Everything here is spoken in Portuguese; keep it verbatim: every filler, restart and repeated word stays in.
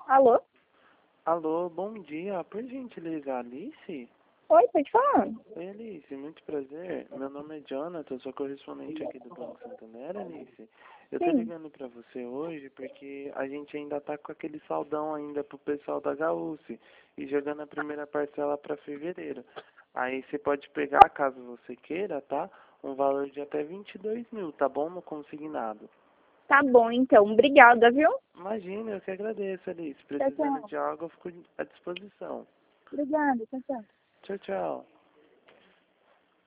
Alô? Alô, bom dia. Por gentileza, Alice? Oi, pode falar? Oi, Alice, muito prazer. Meu nome é Jonathan, sou correspondente aqui do Banco Santander, Alice. Eu tô Sim. ligando pra você hoje porque a gente ainda tá com aquele saldão ainda pro pessoal da Gaúce e jogando a primeira parcela pra fevereiro. Aí você pode pegar, caso você queira, tá? Um valor de até vinte e dois mil, tá bom? No consignado. Tá bom, então. Obrigada, viu? Imagina, eu que agradeço, Alice. Tchau, Precisando tchau. de algo, eu fico à disposição. Obrigada, tchau, tchau. Tchau, tchau.